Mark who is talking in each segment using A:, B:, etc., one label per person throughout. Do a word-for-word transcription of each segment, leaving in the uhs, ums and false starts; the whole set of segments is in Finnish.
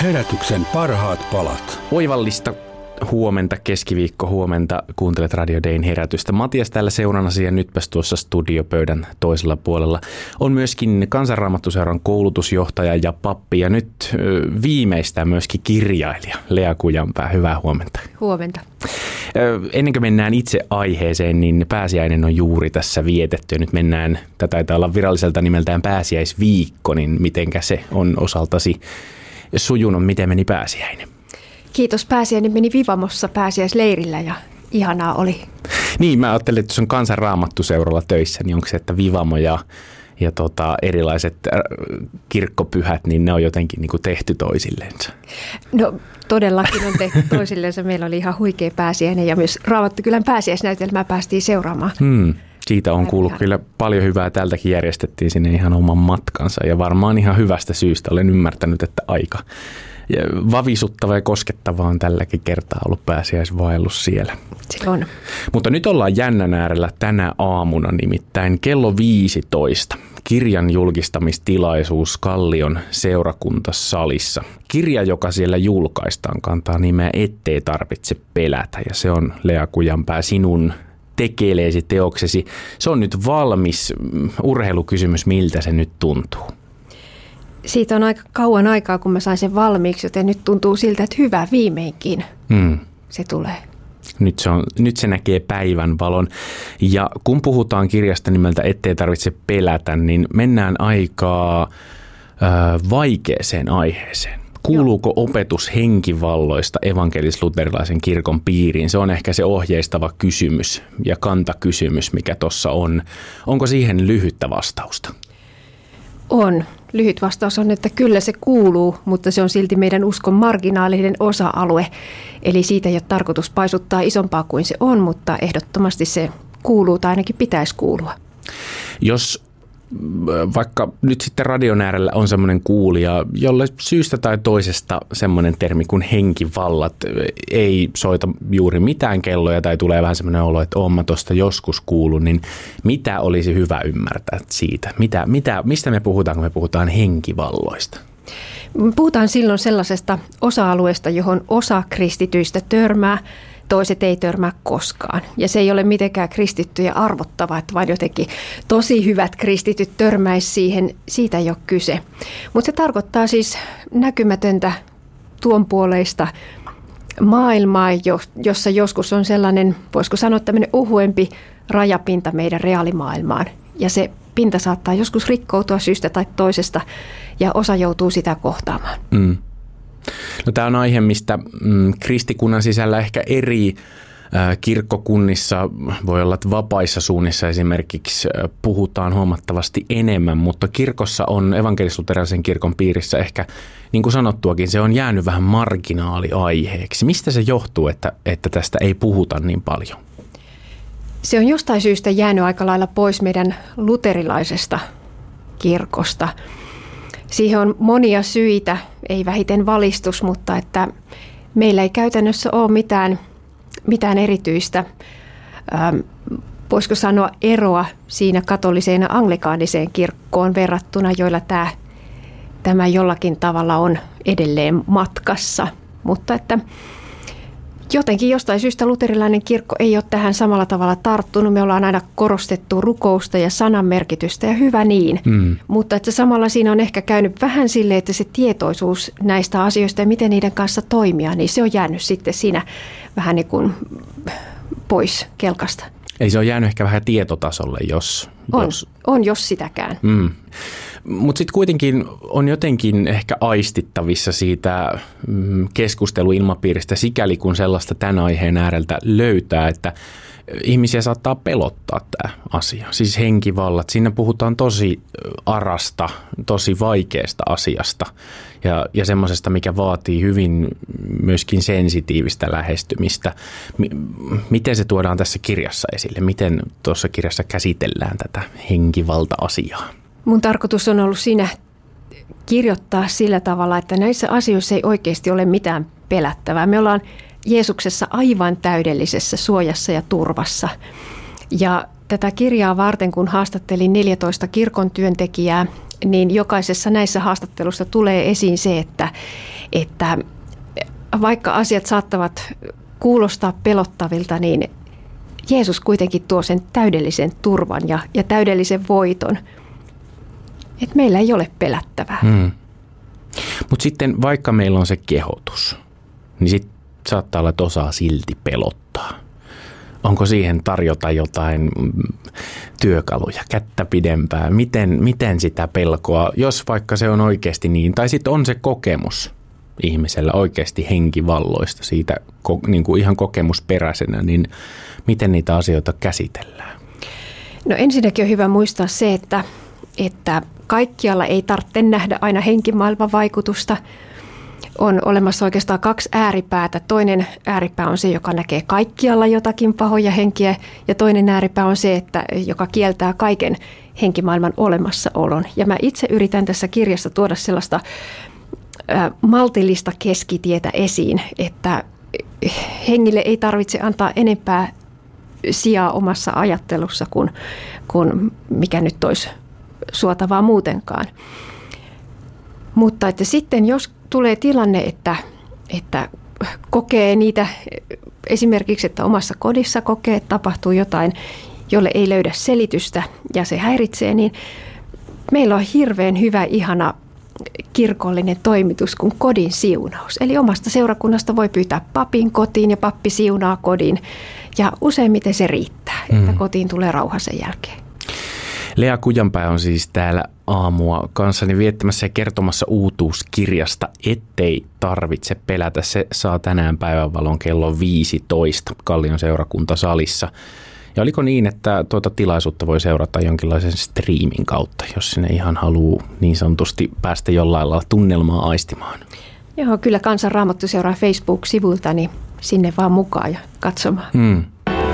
A: Herätyksen parhaat palat.
B: Oivallista huomenta, keskiviikko huomenta. Kuuntelet Radio Dayn herätystä. Matias täällä seurannasi ja nytpäs tuossa studiopöydän toisella puolella on myöskin Kansanraamattuseuran koulutusjohtaja ja pappi ja nyt viimeistään myöskin kirjailija Lea Kujanpää. Hyvää huomenta.
C: Huomenta.
B: Ennen kuin mennään itse aiheeseen, niin pääsiäinen on juuri tässä vietetty ja nyt mennään, tämä taitaa olla viralliselta nimeltään pääsiäisviikko, niin mitenkä se on osaltasi sujunut, miten meni pääsiäinen?
C: Kiitos, pääsiäinen meni Vivamossa pääsiäisleirillä ja ihanaa oli.
B: Niin, mä ajattelin, että jos on Kansanraamattuseuralla töissä, niin onko se, että Vivamo ja, ja tota, erilaiset kirkkopyhät, niin ne on jotenkin niin kuin tehty toisillensa?
C: No todellakin on tehty toisillensa. Meillä oli ihan huikea pääsiäinen ja myös Raamattukylän pääsiäisnäytelmää päästiin seuraamaan.
B: Hmm. Siitä on kuullut kyllä paljon hyvää. Täältäkin järjestettiin sinne ihan oman matkansa ja varmaan ihan hyvästä syystä olen ymmärtänyt, että aika vavisuttava ja koskettava on tälläkin kertaa ollut pääsiäisvaellus siellä.
C: Se on.
B: Mutta nyt ollaan jännän äärellä tänä aamuna, nimittäin kello viisitoista. Kirjan julkistamistilaisuus Kallion seurakuntasalissa. Kirja, joka siellä julkaistaan, kantaa nimeä Ettei tarvitse pelätä ja se on Lea Kujanpää sinun tekeleesi teoksesi. Se on nyt valmis. Urheilukysymys, miltä se nyt tuntuu?
C: Siitä on aika kauan aikaa, kun mä sain sen valmiiksi, joten nyt tuntuu siltä, että hyvä viimeinkin mm. se tulee.
B: Nyt se, on, nyt se näkee päivän valon. Ja kun puhutaan kirjasta nimeltä Ettei tarvitse pelätä, niin mennään aika äh, vaikeeseen aiheeseen. Kuuluuko Joo. opetus henkivalloista evankelis-luterilaisen kirkon piiriin? Se on ehkä se ohjeistava kysymys ja kantakysymys, mikä tuossa on. Onko siihen lyhyttä vastausta?
C: On. Lyhyt vastaus on, että kyllä se kuuluu, mutta se on silti meidän uskon marginaalinen osa-alue. Eli siitä ei ole tarkoitus paisuttaa isompaa kuin se on, mutta ehdottomasti se kuuluu tai ainakin pitäisi kuulua.
B: Jos vaikka nyt sitten radion äärellä on semmoinen kuulija, jolle syystä tai toisesta semmoinen termi kuin henkivallat ei soita juuri mitään kelloja tai tulee vähän semmoinen olo, että oon mä tuosta joskus kuullut, niin mitä olisi hyvä ymmärtää siitä? Mitä, mitä, mistä me puhutaan, kun me puhutaan henkivalloista?
C: Puhutaan silloin sellaisesta osa-alueesta, johon osa kristityistä törmää, toiset ei törmää koskaan. Ja se ei ole mitenkään kristittyjä arvottava, että vain jotenkin tosi hyvät kristityt törmäisi siihen. Siitä ei ole kyse. Mutta se tarkoittaa siis näkymätöntä tuonpuoleista maailmaa, jossa joskus on sellainen, voisiko sanoa tämmöinen ohuempi rajapinta meidän reaalimaailmaan. Ja se pinta saattaa joskus rikkoutua syystä tai toisesta ja osa joutuu sitä kohtaamaan. Mm.
B: No, tämä on aihe, mistä mm, kristikunnan sisällä ehkä eri äh, kirkkokunnissa, voi olla, että vapaissa suunnissa esimerkiksi äh, puhutaan huomattavasti enemmän, mutta kirkossa on evankelis-luterilaisen kirkon piirissä ehkä, niin kuin sanottuakin, se on jäänyt vähän marginaaliaiheeksi. Mistä se johtuu, että, että tästä ei puhuta niin paljon?
C: Se on jostain syystä jäänyt aika lailla pois meidän luterilaisesta kirkosta. Siihen on monia syitä, ei vähiten valistus, mutta että meillä ei käytännössä ole mitään, mitään erityistä, ähm, voisiko sanoa eroa siinä katoliseen ja anglikaaniseen kirkkoon verrattuna, joilla tämä, tämä jollakin tavalla on edelleen matkassa. Mutta että jotenkin jostain syystä luterilainen kirkko ei ole tähän samalla tavalla tarttunut. Me ollaan aina korostettu rukousta ja sanan merkitystä ja hyvä niin. Mm. Mutta että samalla siinä on ehkä käynyt vähän silleen, että se tietoisuus näistä asioista ja miten niiden kanssa toimia, niin se on jäänyt sitten siinä vähän niin kuin pois kelkasta.
B: Eli se on jäänyt ehkä vähän tietotasolle, jos...
C: On,
B: jos...
C: on jos sitäkään.
B: Mm. Mutta sitten kuitenkin on jotenkin ehkä aistittavissa siitä keskusteluilmapiiristä sikäli kun sellaista tämän aiheen ääreltä löytää, että ihmisiä saattaa pelottaa tämä asia. Siis henkivallat. Siinä puhutaan tosi arasta, tosi vaikeasta asiasta ja, ja semmoisesta, mikä vaatii hyvin myöskin sensitiivistä lähestymistä. M- miten se tuodaan tässä kirjassa esille? Miten tuossa kirjassa käsitellään tätä henkivalta-asiaa?
C: Mun tarkoitus on ollut siinä kirjoittaa sillä tavalla, että näissä asioissa ei oikeasti ole mitään pelättävää. Me ollaan Jeesuksessa aivan täydellisessä suojassa ja turvassa. Ja tätä kirjaa varten, kun haastattelin neljätoista kirkon työntekijää, niin jokaisessa näissä haastattelussa tulee esiin se, että, että vaikka asiat saattavat kuulostaa pelottavilta, niin Jeesus kuitenkin tuo sen täydellisen turvan ja, ja täydellisen voiton. Että meillä ei ole pelättävää. Hmm.
B: Mutta sitten vaikka meillä on se kehotus, niin sitten saattaa olla, että osaa silti pelottaa. Onko siihen tarjota jotain työkaluja, kättä pidempää? Miten, miten sitä pelkoa, jos vaikka se on oikeasti niin, tai sitten on se kokemus ihmisellä oikeasti henkivalloista siitä niin kuin ihan kokemusperäisenä, niin miten niitä asioita käsitellään?
C: No ensinnäkin on hyvä muistaa se, että, että kaikkialla ei tarvitse nähdä aina henkimaailman vaikutusta. On olemassa oikeastaan kaksi ääripäätä. Toinen ääripää on se, joka näkee kaikkialla jotakin pahoja henkiä, ja toinen ääripää on se, että, joka kieltää kaiken henkimaailman olemassaolon. Ja mä itse yritän tässä kirjassa tuoda sellaista ä, maltillista keskitietä esiin, että hengille ei tarvitse antaa enempää sijaa omassa ajattelussa kuin, kuin mikä nyt olisi suotavaa muutenkaan. Mutta että sitten jos tulee tilanne, että, että kokee niitä, esimerkiksi että omassa kodissa kokee, että tapahtuu jotain, jolle ei löydä selitystä ja se häiritsee, niin meillä on hirveän hyvä, ihana kirkollinen toimitus kuin kodin siunaus. Eli omasta seurakunnasta voi pyytää papin kotiin ja pappi siunaa kodin ja useimmiten se riittää, että mm. kotiin tulee rauha sen jälkeen.
B: Lea Kujanpää on siis täällä aamua kanssani viettämässä ja kertomassa uutuuskirjasta Ettei tarvitse pelätä. Se saa tänään päivänvalon kello viisitoista Kallion seurakuntasalissa. Ja oliko niin, että tuota tilaisuutta voi seurata jonkinlaisen striimin kautta, jos sinne ihan haluaa niin sanotusti päästä jollain lailla tunnelmaa aistimaan?
C: Joo, kyllä Kansan Raamattu seuraa Facebook-sivulta, niin sinne vaan mukaan ja katsomaan. Hmm.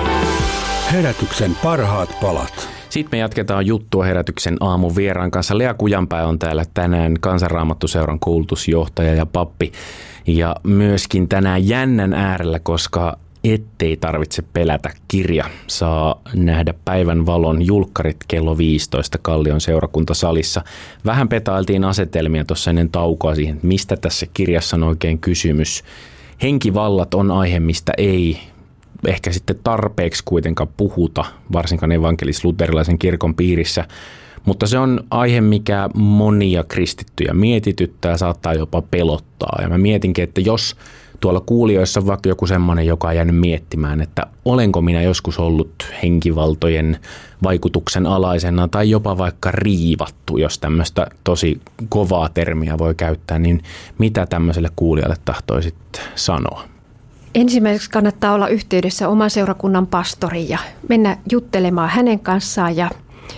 A: Herätyksen parhaat palat.
B: Sitten me jatketaan juttua Herätyksen aamun vieraan kanssa. Lea Kujanpää on täällä tänään Kansan Raamattuseuran koulutusjohtaja ja pappi. Ja myöskin tänään jännän äärellä, koska Ettei tarvitse pelätä -kirja saa nähdä päivän valon julkkarit kello viisitoista Kallion seurakuntasalissa. Vähän petailtiin asetelmia tuossa ennen taukoa siihen, että mistä tässä kirjassa on oikein kysymys. Henkivallat on aihe, mistä ei ehkä sitten tarpeeksi kuitenkaan puhuta, varsinkaan evankelis-luterilaisen kirkon piirissä, mutta se on aihe, mikä monia kristittyjä mietityttää, saattaa jopa pelottaa. Ja mä mietinkin, että jos tuolla kuulijoissa on vaikka joku semmoinen, joka on jäänyt miettimään, että olenko minä joskus ollut henkivaltojen vaikutuksen alaisena tai jopa vaikka riivattu, jos tämmöistä tosi kovaa termiä voi käyttää, niin mitä tämmöiselle kuulijalle tahtoisit sanoa?
C: Ensimmäiseksi kannattaa olla yhteydessä oman seurakunnan pastoriin ja mennä juttelemaan hänen kanssaan. Ja,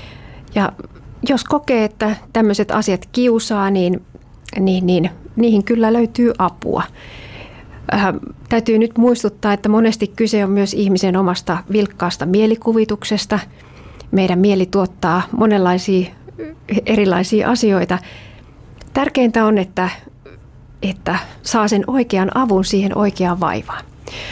C: ja jos kokee, että tämmöiset asiat kiusaa, niin, niin, niin niihin kyllä löytyy apua. Äh, täytyy nyt muistuttaa, että monesti kyse on myös ihmisen omasta vilkkaasta mielikuvituksesta. Meidän mieli tuottaa monenlaisia erilaisia asioita. Tärkeintä on, että että saa sen oikean avun siihen oikeaan vaivaan.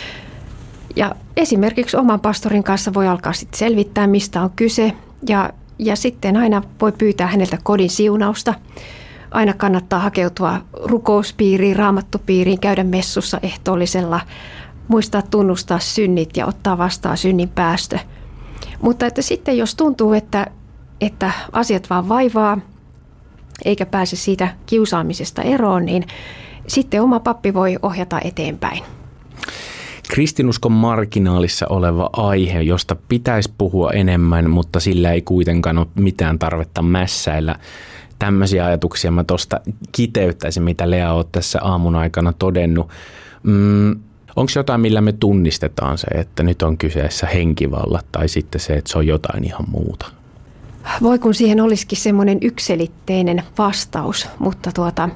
C: Ja esimerkiksi oman pastorin kanssa voi alkaa sitten selvittää, mistä on kyse. Ja, ja sitten aina voi pyytää häneltä kodin siunausta. Aina kannattaa hakeutua rukouspiiriin, raamattupiiriin, käydä messussa ehtoollisella, muistaa tunnustaa synnit ja ottaa vastaan synnin päästö. Mutta että sitten jos tuntuu, että, että asiat vaan vaivaa, eikä pääse siitä kiusaamisesta eroon, niin sitten oma pappi voi ohjata eteenpäin.
B: Kristinuskon marginaalissa oleva aihe, josta pitäisi puhua enemmän, mutta sillä ei kuitenkaan ole mitään tarvetta mässäillä. Tämmöisiä ajatuksia mä tuosta kiteyttäisin, mitä Lea oot tässä aamun aikana todennut. Mm, onko jotain, millä me tunnistetaan se, että nyt on kyseessä henkivallat tai sitten se, että se on jotain ihan muuta?
C: Voi kun siihen olisikin semmoinen yksiselitteinen vastaus, mutta tuota,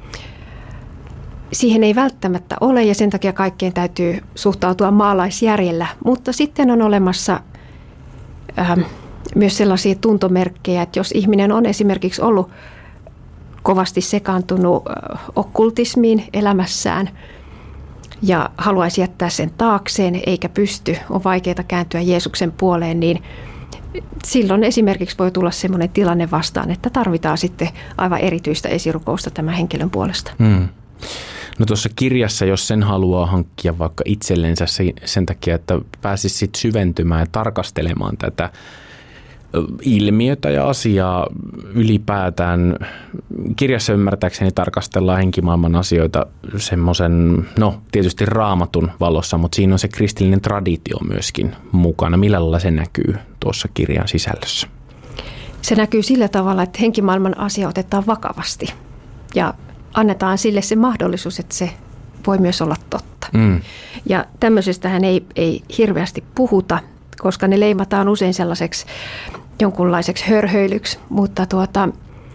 C: siihen ei välttämättä ole ja sen takia kaikkeen täytyy suhtautua maalaisjärjellä. Mutta sitten on olemassa äh, myös sellaisia tuntomerkkejä, että jos ihminen on esimerkiksi ollut kovasti sekaantunut äh, okkultismiin elämässään ja haluaisi jättää sen taakseen eikä pysty, on vaikeaa kääntyä Jeesuksen puoleen, niin silloin esimerkiksi voi tulla sellainen tilanne vastaan, että tarvitaan sitten aivan erityistä esirukousta tämän henkilön puolesta. Hmm.
B: No tuossa kirjassa, jos sen haluaa hankkia vaikka itsellensä sen takia, että pääsisi sit syventymään ja tarkastelemaan tätä ilmiötä ja asiaa ylipäätään. Kirjassa ymmärtääkseni tarkastellaan henkimaailman asioita semmoisen, no tietysti Raamatun valossa, mutta siinä on se kristillinen traditio myöskin mukana. Millä lailla se näkyy tuossa kirjan sisällössä?
C: Se näkyy sillä tavalla, että henkimaailman asia otetaan vakavasti ja annetaan sille se mahdollisuus, että se voi myös olla totta. Mm. Ja tämmöisestähän ei, ei hirveästi puhuta, koska ne leimataan usein sellaiseksi jonkunlaiseksi hörhöilyksi, mutta tuota,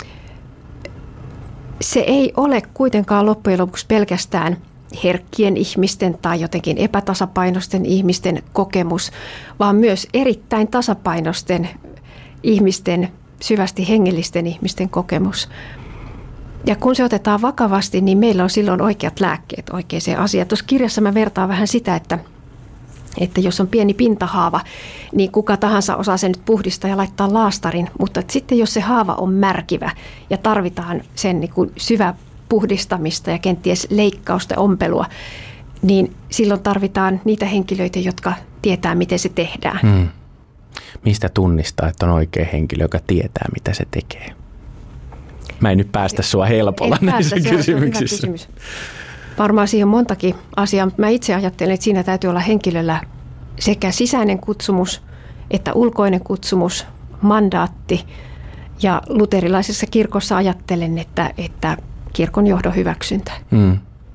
C: se ei ole kuitenkaan loppujen lopuksi pelkästään herkkien ihmisten tai jotenkin epätasapainoisten ihmisten kokemus, vaan myös erittäin tasapainoisten ihmisten, syvästi hengellisten ihmisten kokemus. Ja kun se otetaan vakavasti, niin meillä on silloin oikeat lääkkeet oikeaan asiaan. Tuossa kirjassa mä vertaan vähän sitä, että Että jos on pieni pintahaava, niin kuka tahansa osaa sen nyt puhdistaa ja laittaa laastarin. Mutta sitten jos se haava on märkivä ja tarvitaan sen niin kuin syvä puhdistamista ja kenties leikkausta ja ompelua, niin silloin tarvitaan niitä henkilöitä, jotka tietää, miten se tehdään. Hmm.
B: Mistä tunnistaa, että on oikea henkilö, joka tietää, mitä se tekee? Mä en nyt päästä sua helpolla
C: en
B: näissä
C: päästä,
B: kysymyksissä.
C: Se on hyvä kysymys. Varmaan siihen on montakin asiaa. Mä itse ajattelen, että siinä täytyy olla henkilöllä sekä sisäinen kutsumus että ulkoinen kutsumus, mandaatti. Ja luterilaisessa kirkossa ajattelen, että, että kirkon johdon hyväksyntä. Hmm.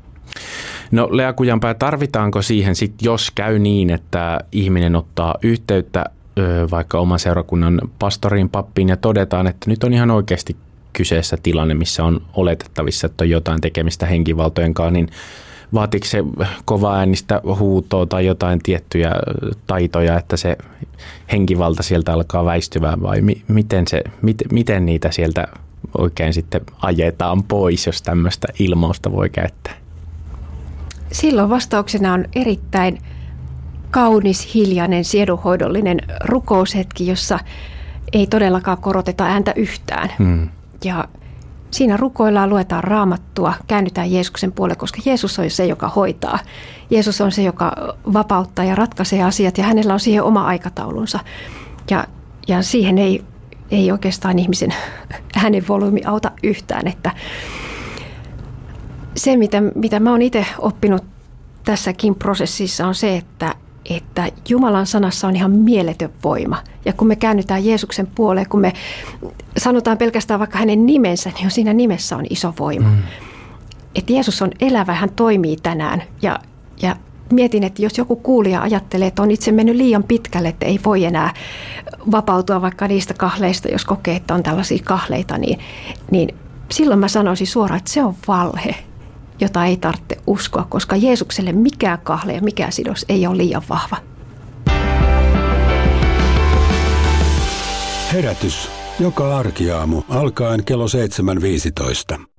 B: No Lea Kujanpää, tarvitaanko siihen sit, jos käy niin, että ihminen ottaa yhteyttä ö, vaikka oman seurakunnan pastoriin, pappiin ja todetaan, että nyt on ihan oikeasti kyseessä tilanne, missä on oletettavissa, että on jotain tekemistä henkivaltojen kanssa, niin vaatiiko se kovaäänistä huutoa tai jotain tiettyjä taitoja, että se henkivalta sieltä alkaa väistyvää vai mi- miten, se, mit, miten niitä sieltä oikein sitten ajetaan pois, jos tämmöistä ilmausta voi käyttää?
C: Silloin vastauksena on erittäin kaunis, hiljainen, siedunhoidollinen rukoushetki, jossa ei todellakaan koroteta ääntä yhtään. Hmm. Ja siinä rukoillaan, luetaan Raamattua, käännytään Jeesuksen puolelle, koska Jeesus on se, joka hoitaa. Jeesus on se, joka vapauttaa ja ratkaisee asiat ja hänellä on siihen oma aikataulunsa. Ja, ja siihen ei, ei oikeastaan ihmisen äänen volyymi auta yhtään. Että se, mitä, mitä mä oon itse oppinut tässäkin prosessissa on se, että että Jumalan sanassa on ihan mieletön voima. Ja kun me käännytään Jeesuksen puoleen, kun me sanotaan pelkästään vaikka hänen nimensä, niin siinä nimessä on iso voima. Mm. Että Jeesus on elävä, hän toimii tänään. Ja, ja mietin, että jos joku kuulija ajattelee, että on itse mennyt liian pitkälle, että ei voi enää vapautua vaikka niistä kahleista, jos kokee, että on tällaisia kahleita, niin, niin silloin mä sanoisin suoraan, että se on valhe, jota ei tarvitse uskoa, koska Jeesukselle mikään kahle ja mikään sidos ei ole liian vahva.
A: Herätys joka arkiaamu alkaen kello seitsemän viisitoista.